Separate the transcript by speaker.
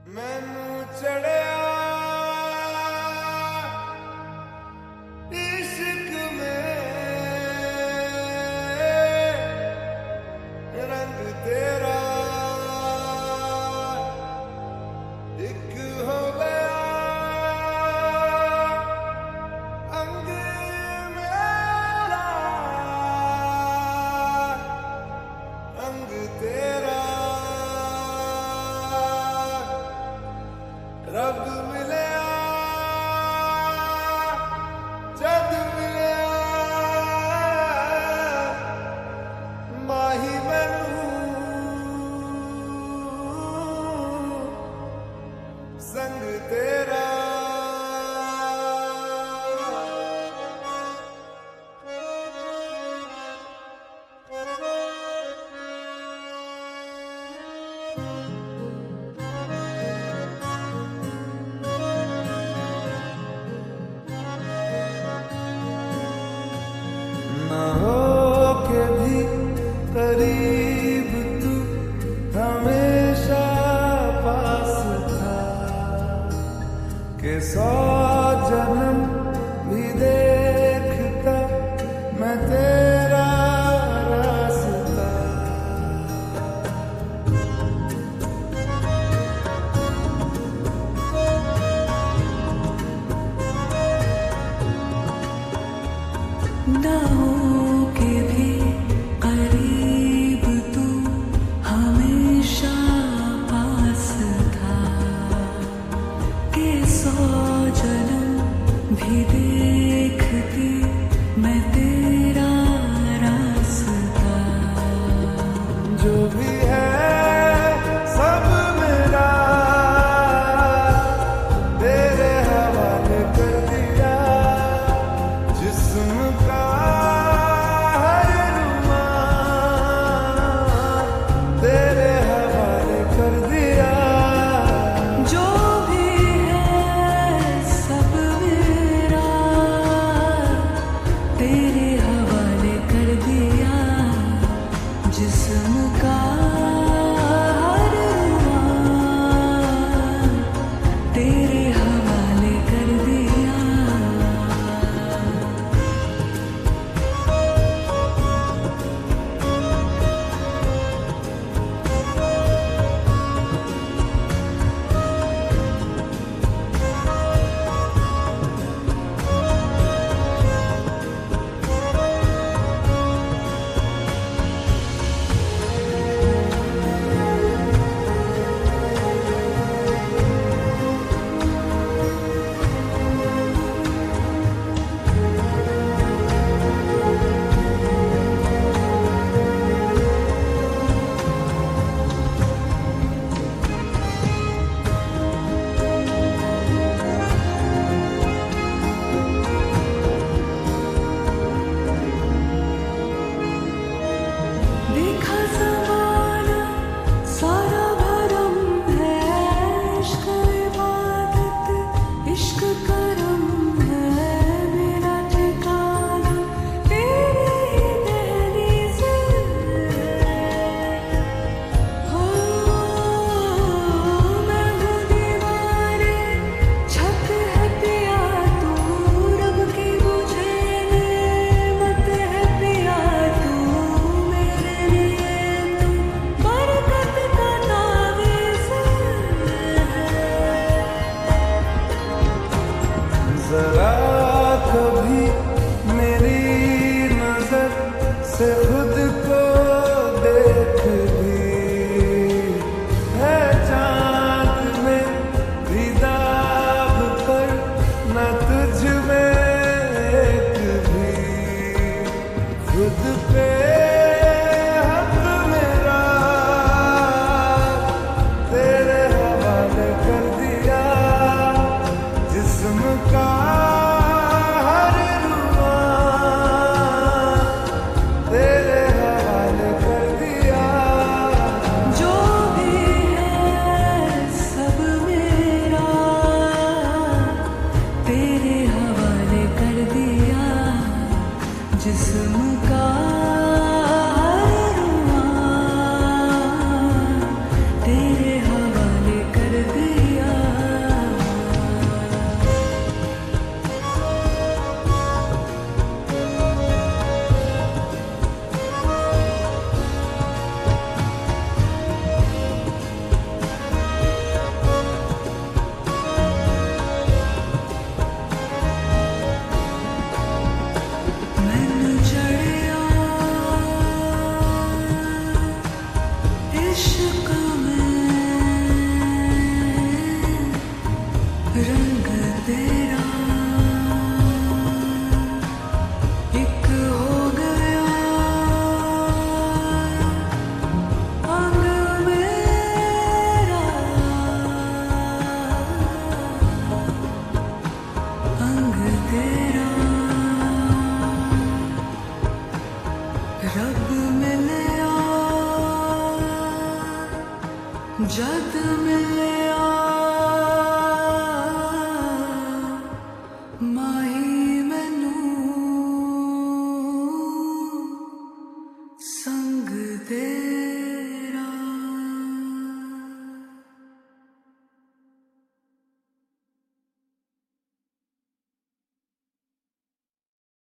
Speaker 1: मैनू चढ़िया इश्क में रंग तेरा एक हो गया अंग मेरा रंग तेरा रब मिलया जद मिलया माही मैनू संग तेरा ना हो के भी करीब तू हमेशा पास था कि 100 जन्म भी देखता मैं तेरा रास्ता
Speaker 2: ना हो के भी करीब तू हमेशा पास था कि 100 जन्म भी देखती मैं तेरा रास्ता
Speaker 1: जो भी है सब मेरा तेरे हवाले कर दिया जिस्म का हर रुमाल तेरे हवाले कर दिया
Speaker 2: जो भी है सब मेरा तेरे हवाले कर दिया जिस्म का हर रुमाल तेरे हवाले कर दिया जद मिले